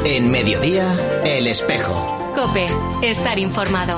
En Mediodía, El Espejo. COPE, estar informado.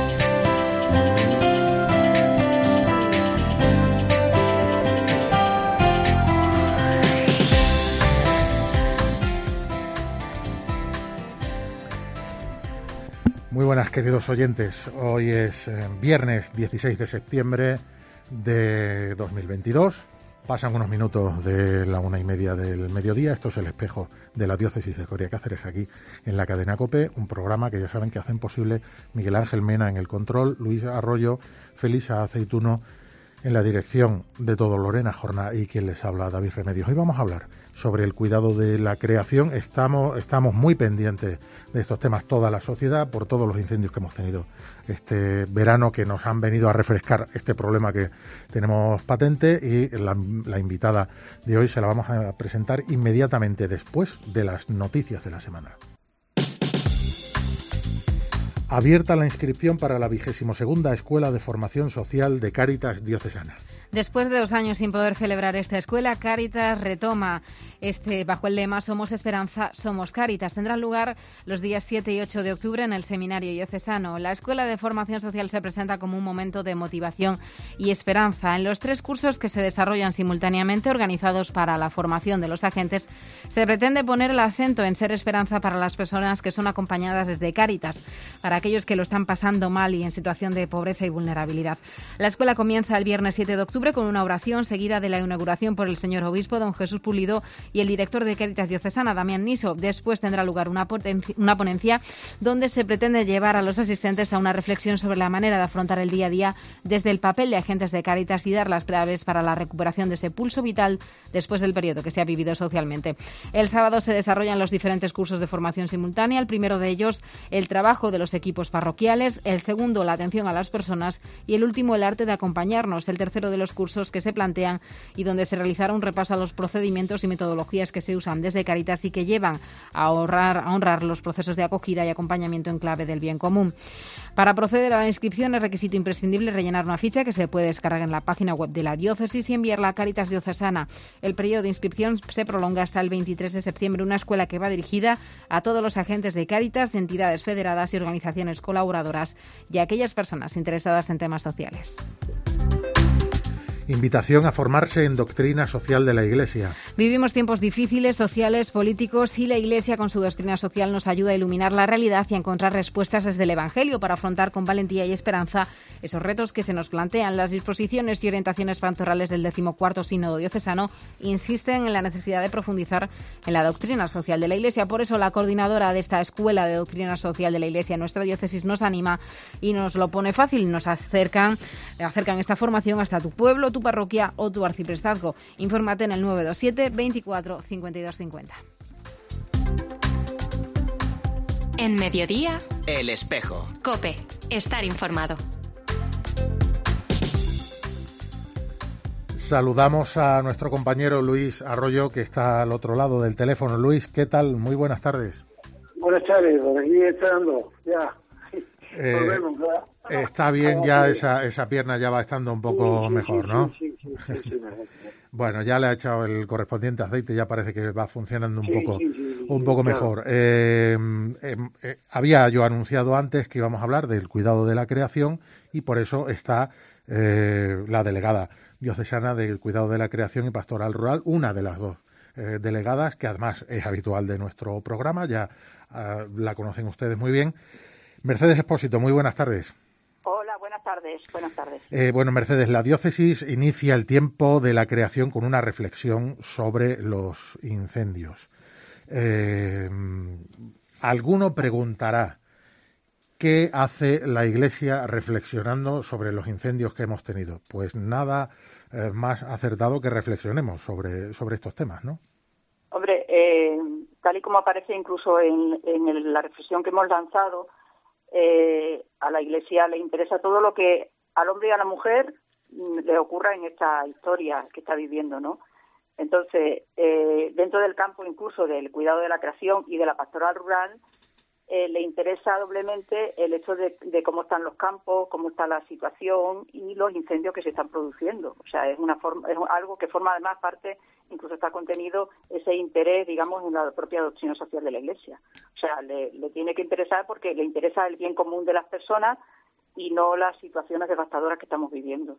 Muy buenas, queridos oyentes. Hoy es viernes 16 de septiembre de 2022. Pasan unos minutos de la 1:30 del mediodía. Esto es El Espejo de la Diócesis de Coria Cáceres, aquí en la cadena COPE, un programa que ya saben que hacen posible Miguel Ángel Mena en el control, Luis Arroyo, Felisa Aceituno en la dirección, de todo Lorena Jorna y quien les habla, David Remedios. Hoy vamos a hablar sobre el cuidado de la creación. Estamos muy pendientes de estos temas, toda la sociedad, por todos los incendios que hemos tenido este verano, que nos han venido a refrescar este problema que tenemos patente, y la invitada de hoy se la vamos a presentar inmediatamente después de las noticias de la semana. Abierta la inscripción para la 22ª Escuela de Formación Social de Cáritas Diocesana. Después de 2 años sin poder celebrar esta escuela, Cáritas retoma bajo el lema Somos Esperanza, Somos Cáritas. Tendrá lugar los días 7 y 8 de octubre en el Seminario Diocesano. La Escuela de Formación Social se presenta como un momento de motivación y esperanza. En los 3 cursos que se desarrollan simultáneamente, organizados para la formación de los agentes, se pretende poner el acento en ser esperanza para las personas que son acompañadas desde Cáritas, para aquellos que lo están pasando mal y en situación de pobreza y vulnerabilidad. La escuela comienza el viernes 7 de octubre con una oración seguida de la inauguración por el señor obispo, don Jesús Pulido, y el director de Cáritas Diocesana, Damián Niso. Después tendrá lugar una ponencia donde se pretende llevar a los asistentes a una reflexión sobre la manera de afrontar el día a día desde el papel de agentes de Cáritas y dar las claves para la recuperación de ese pulso vital después del periodo que se ha vivido socialmente. El sábado se desarrollan los diferentes cursos de formación simultánea. El primero de ellos, el trabajo de los equipos parroquiales; el segundo, la atención a las personas; y el último, el arte de acompañarnos. El tercero de los cursos que se plantean y donde se realizará un repaso a los procedimientos y metodologías que se usan desde Cáritas y que llevan a honrar los procesos de acogida y acompañamiento en clave del bien común. Para proceder a la inscripción es requisito imprescindible rellenar una ficha que se puede descargar en la página web de la diócesis y enviarla a Cáritas Diocesana. El periodo de inscripción se prolonga hasta el 23 de septiembre, una escuela que va dirigida a todos los agentes de Cáritas, de entidades federadas y organizaciones colaboradoras y a aquellas personas interesadas en temas sociales. Invitación a formarse en doctrina social de la Iglesia. Vivimos tiempos difíciles, sociales, políticos, y la Iglesia con su doctrina social nos ayuda a iluminar la realidad y a encontrar respuestas desde el Evangelio para afrontar con valentía y esperanza esos retos que se nos plantean. Las disposiciones y orientaciones pastorales del 14º Sínodo Diocesano insisten en la necesidad de profundizar en la doctrina social de la Iglesia. Por eso la coordinadora de esta Escuela de Doctrina Social de la Iglesia en nuestra diócesis nos anima y nos lo pone fácil. Nos acercan esta formación hasta tu pueblo, tu parroquia o tu arciprestazgo. Infórmate en el 927 24 52 50. En Mediodía, El Espejo. COPE, estar informado. Saludamos a nuestro compañero Luis Arroyo, que está al otro lado del teléfono. Luis, ¿qué tal? Muy buenas tardes. Buenas tardes, por aquí estando, ya. Volvemos, ¿verdad? Está bien, ya esa pierna ya va estando un poco mejor, ¿no? Sí, mejor. Bueno, ya le ha echado el correspondiente aceite, ya parece que va funcionando un poco mejor. Había yo anunciado antes que íbamos a hablar del cuidado de la creación y por eso está la delegada diocesana del cuidado de la creación y pastoral rural, una de las dos delegadas, que además es habitual de nuestro programa, ya la conocen ustedes muy bien. Mercedes Expósito, muy buenas tardes. Hola, buenas tardes. Bueno, Mercedes, la diócesis inicia el tiempo de la creación con una reflexión sobre los incendios. Alguno preguntará, ¿qué hace la Iglesia reflexionando sobre los incendios que hemos tenido? Pues nada más acertado que reflexionemos sobre estos temas, ¿no? Hombre, tal y como aparece incluso en la reflexión que hemos lanzado, a la Iglesia le interesa todo lo que al hombre y a la mujer le ocurra en esta historia que está viviendo, ¿no? Entonces, dentro del campo incluso del cuidado de la creación y de la pastoral rural, le interesa doblemente el hecho de cómo están los campos, cómo está la situación y los incendios que se están produciendo. O sea, es algo que forma además parte, incluso está contenido ese interés, digamos, en la propia doctrina social de la Iglesia. O sea, le tiene que interesar porque le interesa el bien común de las personas y no las situaciones devastadoras que estamos viviendo.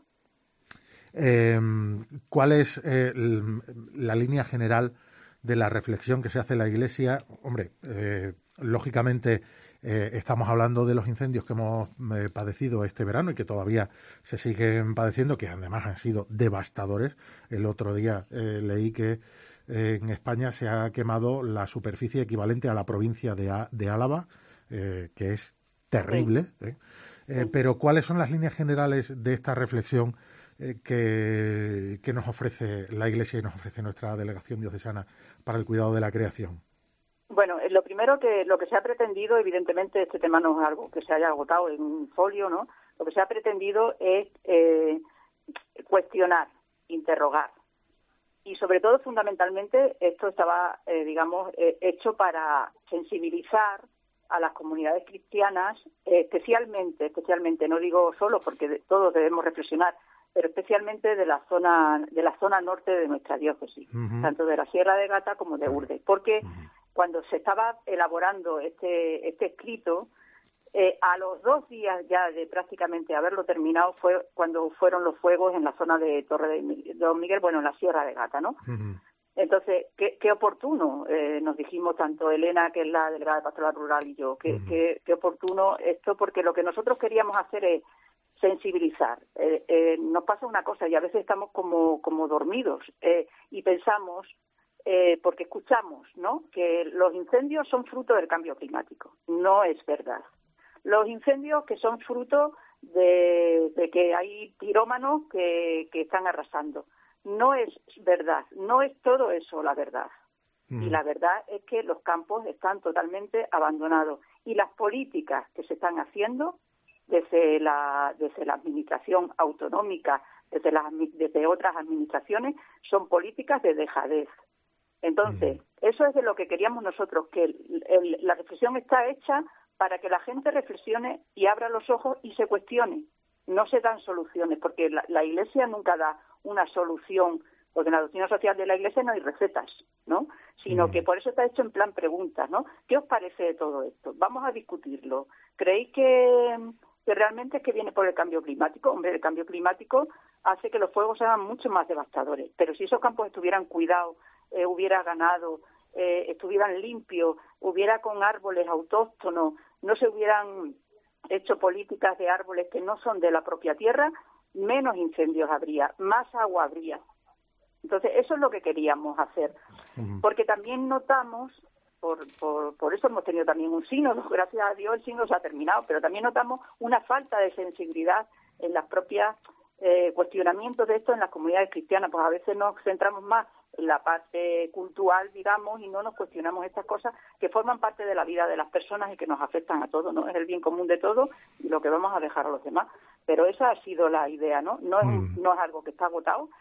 ¿Cuál es la línea general de la reflexión que se hace en la Iglesia? Hombre, lógicamente estamos hablando de los incendios que hemos padecido este verano y que todavía se siguen padeciendo, que además han sido devastadores. El otro día leí que en España se ha quemado la superficie equivalente a la provincia de Álava, que es terrible. Pero ¿cuáles son las líneas generales de esta reflexión que nos ofrece la Iglesia y nos ofrece nuestra delegación diocesana para el cuidado de la creación? Bueno, lo primero que lo que se ha pretendido, evidentemente este tema no es algo que se haya agotado en un folio, ¿no? Lo que se ha pretendido es cuestionar, interrogar. Y sobre todo, fundamentalmente, esto estaba, hecho para sensibilizar a las comunidades cristianas, especialmente, no digo solo porque todos debemos reflexionar, pero especialmente de la zona norte de nuestra diócesis, tanto de la Sierra de Gata como de Urdes, porque cuando se estaba elaborando este escrito, a los 2 días ya de prácticamente haberlo terminado fue cuando fueron los fuegos en la zona de Torre de Don Miguel, en la Sierra de Gata, ¿no? Entonces, qué oportuno, nos dijimos tanto Elena, que es la delegada de Pastoral Rural, y yo, qué oportuno esto, porque lo que nosotros queríamos hacer es sensibilizar. Nos pasa una cosa y a veces estamos como dormidos y pensamos, porque escuchamos, ¿no?, que los incendios son fruto del cambio climático. No es verdad. Los incendios que son fruto de que hay pirómanos que están arrasando. No es verdad. No es todo eso la verdad. Y la verdad es que los campos están totalmente abandonados. Y las políticas que se están haciendo desde la administración autonómica, desde otras administraciones, son políticas de dejadez. Entonces, eso es de lo que queríamos nosotros, que la reflexión está hecha para que la gente reflexione y abra los ojos y se cuestione. No se dan soluciones, porque la Iglesia nunca da una solución, porque en la doctrina social de la Iglesia no hay recetas, ¿no? Sino que por eso está hecho en plan preguntas, ¿no? ¿Qué os parece de todo esto? Vamos a discutirlo. ¿Creéis que realmente es que viene por el cambio climático? Hombre, el cambio climático hace que los fuegos sean mucho más devastadores, pero si esos campos estuvieran cuidados, hubiera ganado, estuvieran limpios, hubiera con árboles autóctonos, no se hubieran hecho políticas de árboles que no son de la propia tierra, menos incendios habría, más agua habría. Entonces, eso es lo que queríamos hacer. Porque también notamos, por eso hemos tenido también un sínodo, gracias a Dios el sínodo se ha terminado, pero también notamos una falta de sensibilidad en las propias cuestionamientos de esto en las comunidades cristianas. Pues a veces nos centramos más en la parte cultural, digamos, y no nos cuestionamos estas cosas que forman parte de la vida de las personas y que nos afectan a todos, ¿no? Es el bien común de todos y lo que vamos a dejar a los demás. Pero esa ha sido la idea, ¿no? No es algo que está agotado.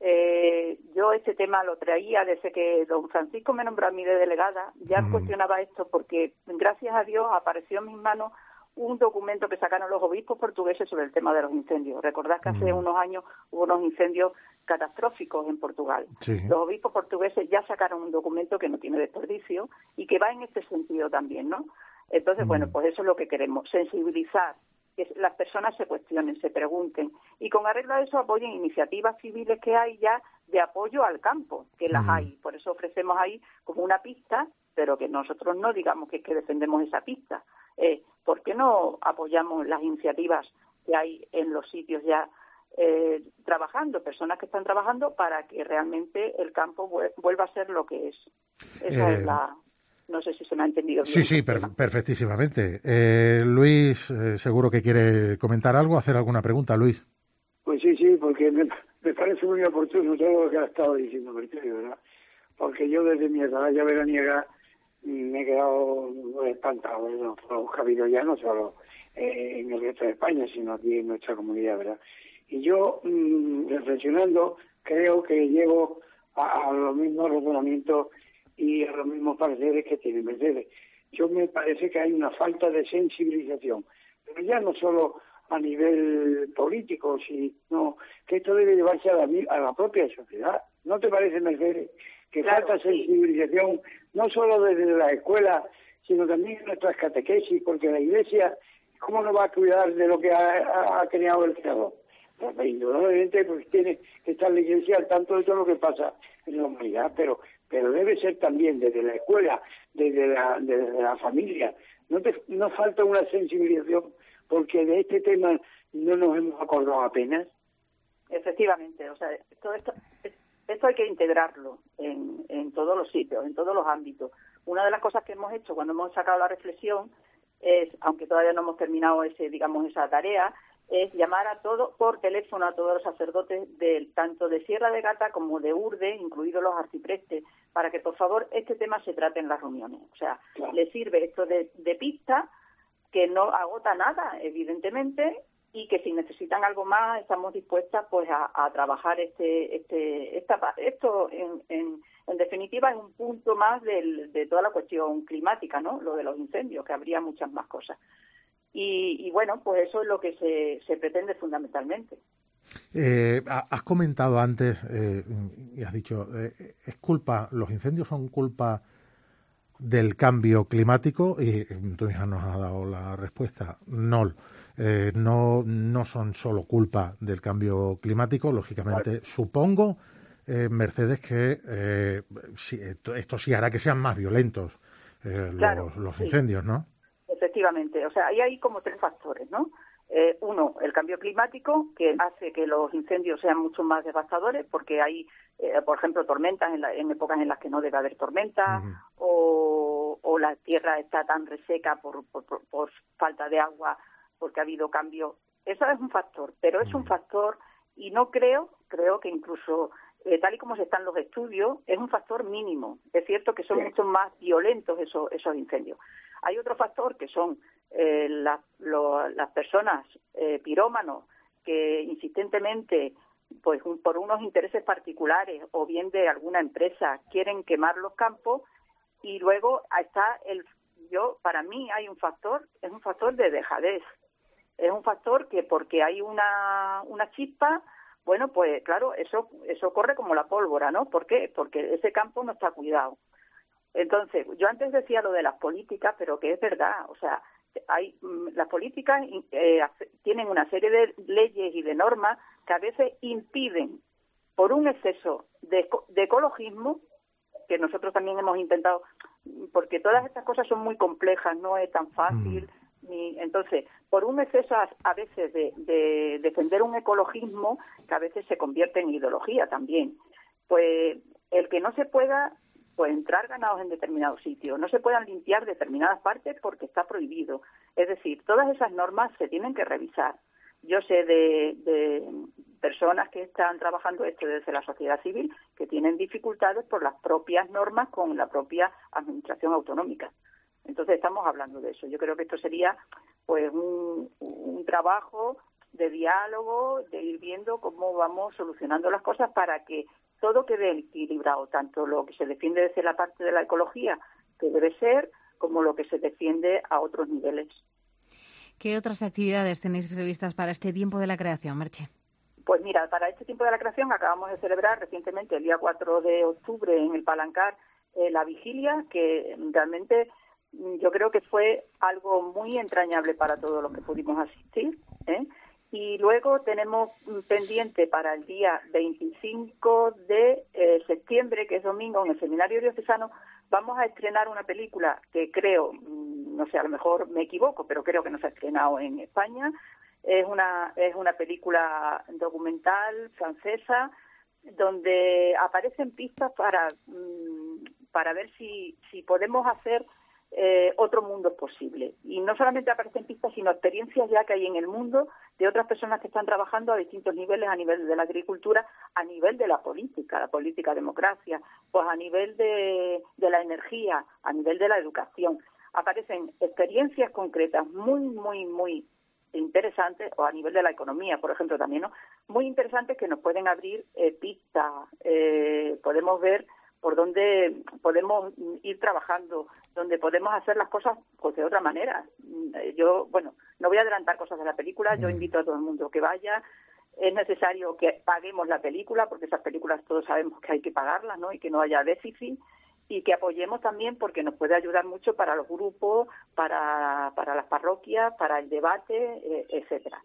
Yo este tema lo traía desde que don Francisco me nombró a mí de delegada. Ya cuestionaba esto porque, gracias a Dios, apareció en mis manos un documento que sacaron los obispos portugueses sobre el tema de los incendios. Recordad que hace unos años hubo unos incendios catastróficos en Portugal. Sí. Los obispos portugueses ya sacaron un documento que no tiene desperdicio y que va en este sentido también, ¿no? Entonces, bueno, pues eso es lo que queremos, sensibilizar, que las personas se cuestionen, se pregunten y con arreglo a eso apoyen iniciativas civiles que hay ya de apoyo al campo, que las hay. Por eso ofrecemos ahí como una pista, pero que nosotros no digamos que defendemos esa pista. ¿Por qué no apoyamos las iniciativas que hay en los sitios ya trabajando, personas que están trabajando para que realmente el campo vuelva a ser lo que es? Esa es la... No sé si se me ha entendido bien. Sí, perfectísimamente. Luis, seguro que quiere comentar algo, hacer alguna pregunta, Luis. Pues sí, porque me parece muy oportuno todo lo que ha estado diciendo Mercedes, ¿verdad? Porque yo desde mi atalaya veraniega me he quedado espantado, ¿no? Por los cabidos ya no solo en el resto de España, sino aquí en nuestra comunidad, ¿verdad? Y yo, reflexionando, creo que llego a los mismos razonamientos y a los mismos pareceres que tiene Mercedes. yo me parece que hay una falta de sensibilización, pero ya no solo a nivel político, sino que esto debe llevarse a la propia sociedad. ¿No te parece, Mercedes, que falta sensibilización no solo desde la escuela, sino también en nuestras catequesis? Porque la Iglesia, ¿cómo no va a cuidar de lo que ha creado el Creador? Pues, indudablemente, pues tiene que estar la Iglesia al tanto de todo lo que pasa en la humanidad, pero debe ser también desde la escuela, desde la familia. No falta una sensibilización, porque de este tema no nos hemos acordado apenas. Efectivamente, o sea, esto hay que integrarlo en todos los sitios, en todos los ámbitos. Una de las cosas que hemos hecho cuando hemos sacado la reflexión es, aunque todavía no hemos terminado esa tarea, es llamar a todos por teléfono a todos los sacerdotes tanto de Sierra de Gata como de Urde, incluidos los arciprestes, para que por favor este tema se trate en las reuniones. O sea, les sirve esto de pista, que no agota nada, evidentemente, y que si necesitan algo más estamos dispuestas pues a trabajar esto en definitiva es un punto más de toda la cuestión climática, ¿no? Lo de los incendios, que habría muchas más cosas. Y bueno, pues eso es lo que se pretende fundamentalmente. Has comentado antes y has dicho, los incendios son culpa del cambio climático, y tu hija nos ha dado la respuesta, no son solo culpa del cambio climático, lógicamente. Claro. Supongo, Mercedes, que esto sí hará que sean más violentos los incendios, ¿no? Efectivamente, o sea, ahí hay como tres factores, ¿no? Uno, el cambio climático, que hace que los incendios sean mucho más devastadores, porque hay, por ejemplo, tormentas en épocas en las que no debe haber tormentas, o la tierra está tan reseca por falta de agua, porque ha habido cambio. Eso es un factor, pero es un factor, y no creo que incluso, tal y como se están los estudios, es un factor mínimo. Es cierto que son mucho más violentos esos incendios. Hay otro factor que son las personas pirómanos que insistentemente, pues por unos intereses particulares o bien de alguna empresa, quieren quemar los campos, y luego está para mí hay un factor, es un factor de dejadez. Es un factor que porque hay una chispa, bueno, pues claro, eso corre como la pólvora, ¿no? ¿Por qué? Porque ese campo no está cuidado. Entonces, yo antes decía lo de las políticas, pero que es verdad, o sea, las políticas tienen una serie de leyes y de normas que a veces impiden, por un exceso de ecologismo, que nosotros también hemos intentado, porque todas estas cosas son muy complejas, no es tan fácil, entonces, por un exceso a veces de defender un ecologismo que a veces se convierte en ideología también, pues el que no se pueda pues entrar ganados en determinados sitios, no se puedan limpiar determinadas partes porque está prohibido. Es decir, todas esas normas se tienen que revisar. Yo sé de personas que están trabajando esto desde la sociedad civil que tienen dificultades por las propias normas con la propia administración autonómica. Entonces estamos hablando de eso. Yo creo que esto sería pues un trabajo de diálogo, de ir viendo cómo vamos solucionando las cosas para que todo quede equilibrado, tanto lo que se defiende desde la parte de la ecología, que debe ser, como lo que se defiende a otros niveles. ¿Qué otras actividades tenéis previstas para este tiempo de la creación, Merche? Pues mira, para este tiempo de la creación acabamos de celebrar recientemente, el día 4 de octubre, en el Palancar, la vigilia, que realmente yo creo que fue algo muy entrañable para todos los que pudimos asistir, Y luego tenemos pendiente para el día 25 de septiembre, que es domingo, en el Seminario Diocesano, vamos a estrenar una película que creo, no sé, a lo mejor me equivoco, pero creo que no se ha estrenado en España. Es una película documental francesa donde aparecen pistas para ver si podemos hacer otro mundo posible. Y no solamente aparecen pistas, sino experiencias ya que hay en el mundo de otras personas que están trabajando a distintos niveles, a nivel de la agricultura, a nivel de la política democracia, pues a nivel de la energía, a nivel de la educación. Aparecen experiencias concretas muy, muy, muy interesantes, o a nivel de la economía, por ejemplo, también, ¿no? Muy interesantes, que nos pueden abrir pistas. Podemos ver por dónde podemos ir trabajando, donde podemos hacer las cosas pues de otra manera. Yo, bueno, no voy a adelantar cosas de la película, yo invito a todo el mundo que vaya. Es necesario que paguemos la película, porque esas películas todos sabemos que hay que pagarlas, ¿no? Y que no haya déficit, y que apoyemos también porque nos puede ayudar mucho para los grupos, para las parroquias, para el debate, etcétera.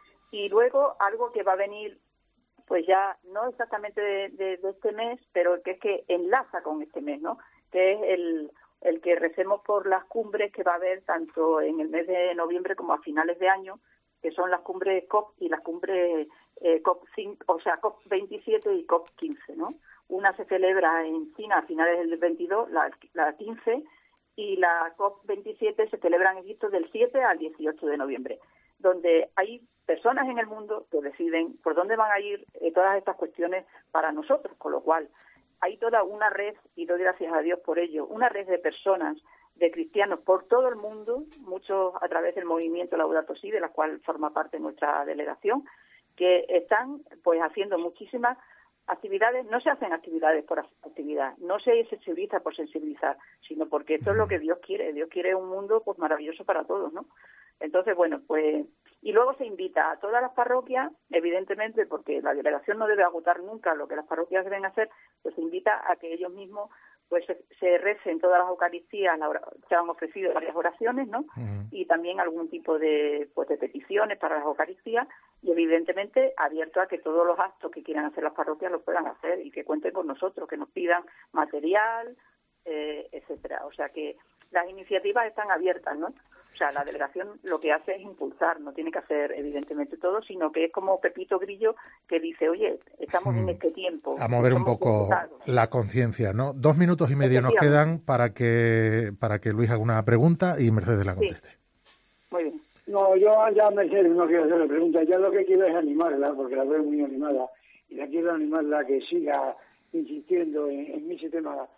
Y luego algo que va a venir, pues ya no exactamente de este mes, pero que es que enlaza con este mes, ¿no? Que es el que recemos por las cumbres que va a haber tanto en el mes de noviembre como a finales de año, que son las cumbres COP y las cumbres COP5, o sea, COP27 y COP15, ¿no? Una se celebra en China a finales del 22, la 15, y la COP27 se celebra en Egipto del 7 al 18 de noviembre, donde hay personas en el mundo que deciden por dónde van a ir todas estas cuestiones para nosotros, con lo cual hay toda una red, y doy gracias a Dios por ello, una red de personas, de cristianos por todo el mundo, muchos a través del movimiento Laudato Si, de la cual forma parte nuestra delegación, que están pues haciendo muchísimas actividades. No se hacen actividades por actividad, no se sensibiliza por sensibilizar, sino porque esto es lo que Dios quiere. Dios quiere un mundo pues maravilloso para todos, ¿no? Entonces, bueno, pues... Y luego se invita a todas las parroquias, evidentemente, porque la delegación no debe agotar nunca lo que las parroquias deben hacer, pues se invita a que ellos mismos pues se recen todas las Eucaristías, se han ofrecido varias oraciones, ¿no? Y también algún tipo de peticiones para las Eucaristías, y evidentemente abierto a que todos los actos que quieran hacer las parroquias lo puedan hacer y que cuenten con nosotros, que nos pidan material, etcétera. O sea que las iniciativas están abiertas, ¿no? O sea, la delegación lo que hace es impulsar, no tiene que hacer evidentemente todo, sino que es como Pepito Grillo que dice, oye, estamos en este tiempo. A mover un poco la conciencia, ¿no? 2 minutos y medio nos quedan para que Luis haga una pregunta y Mercedes la conteste. Sí. Muy bien. No, yo ya Mercedes no quiero hacerle pregunta, ya lo que quiero es animarla, porque la veo muy animada, y la quiero animarla a que siga insistiendo en ese tema,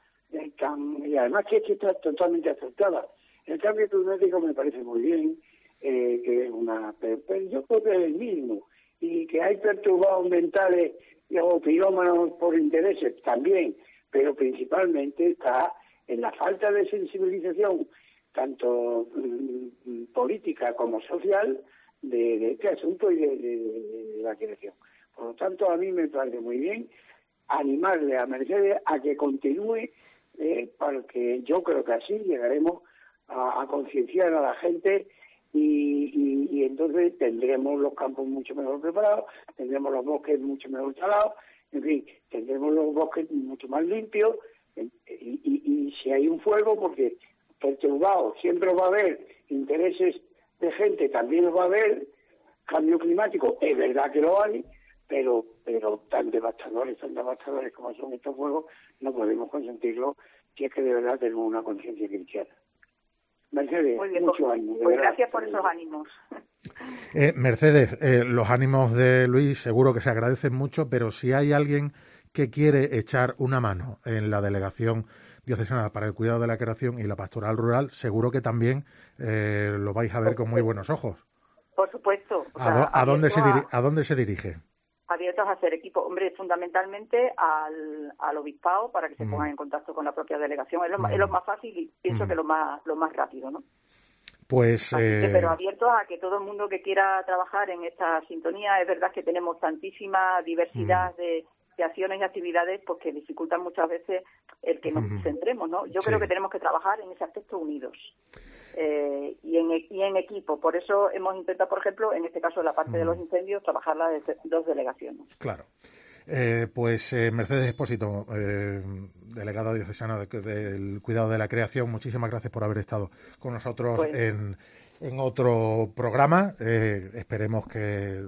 y además que está totalmente aceptada. El cambio climático me parece muy bien, que es pero yo creo que es el mismo, y que hay perturbados mentales o pirómanos por intereses también, pero principalmente está en la falta de sensibilización, tanto política como social, de este asunto y de la creación. Por lo tanto, a mí me parece muy bien animarle a Mercedes a que continúe, porque yo creo que así llegaremos a concienciar a la gente y entonces tendremos los campos mucho mejor preparados, tendremos los bosques mucho mejor talados, en fin, tendremos los bosques mucho más limpios y si hay un fuego, porque perturbado siempre va a haber intereses de gente, también va a haber cambio climático, es verdad que lo hay, pero tan devastadores como son estos fuegos, no podemos consentirlo si es que de verdad tenemos una conciencia cristiana. Mercedes, mucho ánimo. Pues gracias por esos ánimos. Mercedes, los ánimos de Luis seguro que se agradecen mucho, pero si hay alguien que quiere echar una mano en la delegación diocesana para el cuidado de la creación y la pastoral rural, seguro que también lo vais a ver con muy buenos ojos. Por supuesto. ¿A dónde se dirige? Abiertos a hacer equipo, hombre, fundamentalmente al obispado para que se pongan en contacto con la propia delegación. Es lo más fácil y pienso que lo más rápido, ¿no? Pues, pero abiertos a que todo el mundo que quiera trabajar en esta sintonía. Es verdad que tenemos tantísima diversidad de acciones y actividades pues que dificultan muchas veces el que nos centremos, ¿no? Yo creo que tenemos que trabajar en ese aspecto unidos y en equipo. Por eso hemos intentado, por ejemplo, en este caso la parte de los incendios, trabajarla de 2 delegaciones. Claro. Pues Mercedes Expósito, delegada diocesana del cuidado de la creación, muchísimas gracias por haber estado con nosotros en otro programa. Esperemos que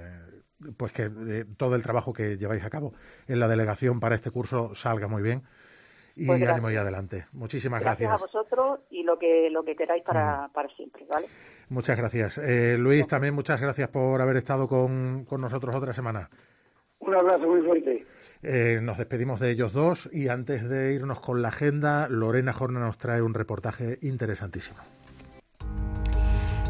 todo el trabajo que lleváis a cabo en la delegación para este curso salga muy bien y ánimo y adelante. Muchísimas gracias. Gracias a vosotros y lo que queráis para siempre, ¿vale? Muchas gracias. Luis, también muchas gracias por haber estado con nosotros otra semana. Un abrazo muy fuerte. Nos despedimos de ellos dos y antes de irnos con la agenda, Lorena Jorna nos trae un reportaje interesantísimo.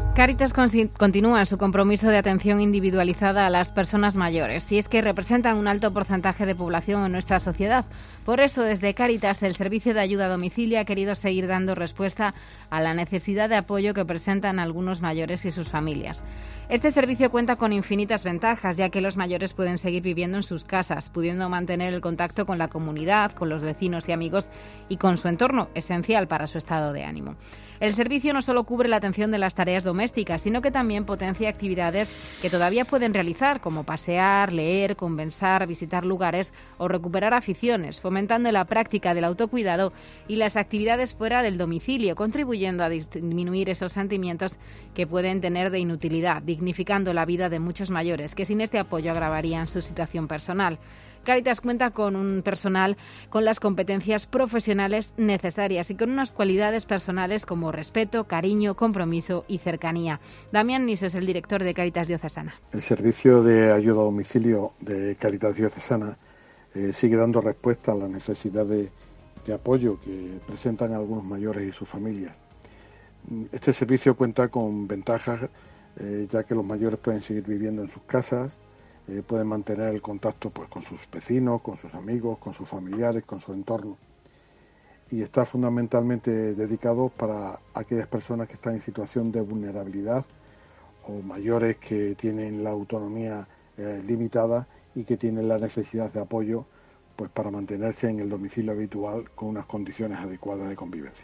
Cáritas continúa su compromiso de atención individualizada a las personas mayores, y es que representan un alto porcentaje de población en nuestra sociedad. Por eso, desde Cáritas, el Servicio de Ayuda a Domicilio ha querido seguir dando respuesta a la necesidad de apoyo que presentan algunos mayores y sus familias. Este servicio cuenta con infinitas ventajas, ya que los mayores pueden seguir viviendo en sus casas, pudiendo mantener el contacto con la comunidad, con los vecinos y amigos y con su entorno, esencial para su estado de ánimo. El servicio no solo cubre la atención de las tareas domésticas, sino que también potencia actividades que todavía pueden realizar, como pasear, leer, conversar, visitar lugares o recuperar aficiones, fomentando la práctica del autocuidado y las actividades fuera del domicilio, contribuyendo a disminuir esos sentimientos que pueden tener de inutilidad, dignificando la vida de muchos mayores que sin este apoyo agravarían su situación personal. Cáritas cuenta con un personal con las competencias profesionales necesarias y con unas cualidades personales como respeto, cariño, compromiso y cercanía. Damián Nis es el director de Cáritas Diocesana. El servicio de ayuda a domicilio de Cáritas Diocesana sigue dando respuesta a la necesidad de apoyo que presentan algunos mayores y sus familias. Este servicio cuenta con ventajas, ya que los mayores pueden seguir viviendo en sus casas, pueden mantener el contacto pues con sus vecinos, con sus amigos, con sus familiares, con su entorno. Y está fundamentalmente dedicado para aquellas personas que están en situación de vulnerabilidad o mayores que tienen la autonomía limitada y que tienen la necesidad de apoyo pues para mantenerse en el domicilio habitual con unas condiciones adecuadas de convivencia.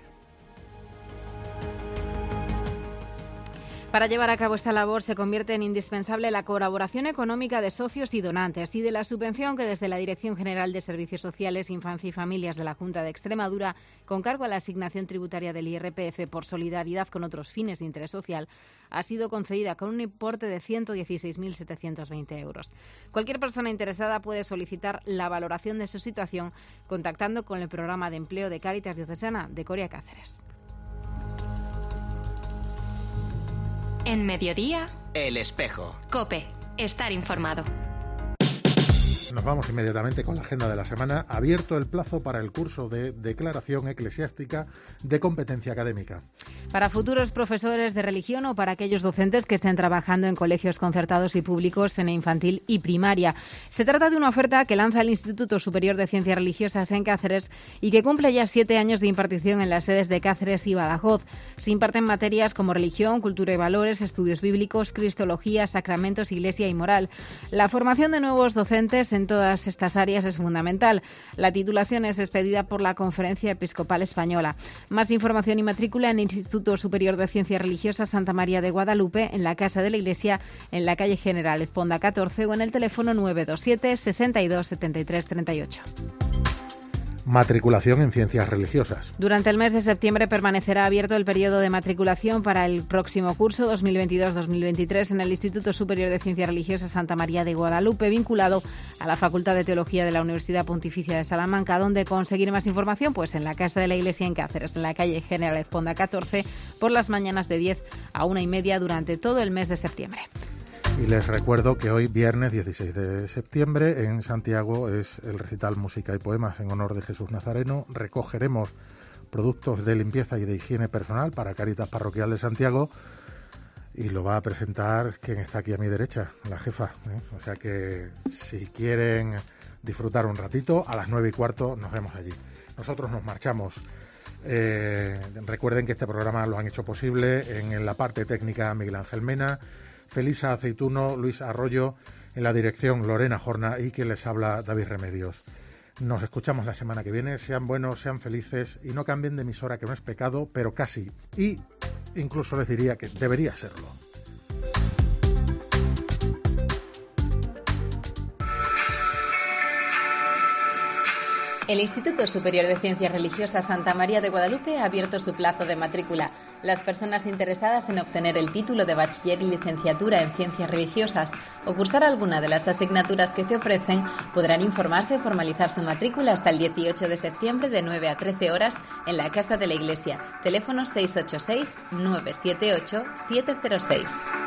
Para llevar a cabo esta labor se convierte en indispensable la colaboración económica de socios y donantes y de la subvención que desde la Dirección General de Servicios Sociales, Infancia y Familias de la Junta de Extremadura, con cargo a la asignación tributaria del IRPF por solidaridad con otros fines de interés social, ha sido concedida con un importe de 116.720 euros. Cualquier persona interesada puede solicitar la valoración de su situación contactando con el programa de empleo de Cáritas Diocesana de Coria Cáceres. En Mediodía, El Espejo. COPE. Estar informado. Nos vamos inmediatamente con la agenda de la semana. Abierto el plazo para el curso de Declaración Eclesiástica de Competencia Académica. Para futuros profesores de religión o para aquellos docentes que estén trabajando en colegios concertados y públicos en infantil y primaria. Se trata de una oferta que lanza el Instituto Superior de Ciencias Religiosas en Cáceres y que cumple ya 7 años de impartición en las sedes de Cáceres y Badajoz. Se imparten materias como religión, cultura y valores, estudios bíblicos, cristología, sacramentos, iglesia y moral. La formación de nuevos docentes en todas estas áreas es fundamental. La titulación es expedida por la Conferencia Episcopal Española. Más información y matrícula en el Instituto Superior de Ciencias Religiosas Santa María de Guadalupe, en la Casa de la Iglesia, en la calle General Ezponda 14 o en el teléfono 927 62 73 38. Matriculación en Ciencias Religiosas. Durante el mes de septiembre permanecerá abierto el periodo de matriculación para el próximo curso 2022-2023 en el Instituto Superior de Ciencias Religiosas Santa María de Guadalupe, vinculado a la Facultad de Teología de la Universidad Pontificia de Salamanca. Donde conseguir más información, pues en la Casa de la Iglesia en Cáceres, en la calle General Ezponda 14, por las mañanas de 10 a 1:30 durante todo el mes de septiembre. Y les recuerdo que hoy, viernes 16 de septiembre, en Santiago es el recital Música y Poemas en honor de Jesús Nazareno. Recogeremos productos de limpieza y de higiene personal para Cáritas Parroquial de Santiago y lo va a presentar quien está aquí a mi derecha, la jefa. O sea que si quieren disfrutar un ratito, a las 9:15 nos vemos allí. Nosotros nos marchamos. Recuerden que este programa lo han hecho posible en la parte técnica Miguel Ángel Mena, Felisa Aceituno, Luis Arroyo, en la dirección Lorena Jorna y quien les habla David Remedios. Nos escuchamos la semana que viene. Sean buenos, sean felices y no cambien de emisora, que no es pecado, pero casi. Y incluso les diría que debería serlo. El Instituto Superior de Ciencias Religiosas Santa María de Guadalupe ha abierto su plazo de matrícula. Las personas interesadas en obtener el título de bachiller y licenciatura en Ciencias Religiosas o cursar alguna de las asignaturas que se ofrecen podrán informarse o formalizar su matrícula hasta el 18 de septiembre de 9 a 13 horas en la Casa de la Iglesia. Teléfono 686 978 706.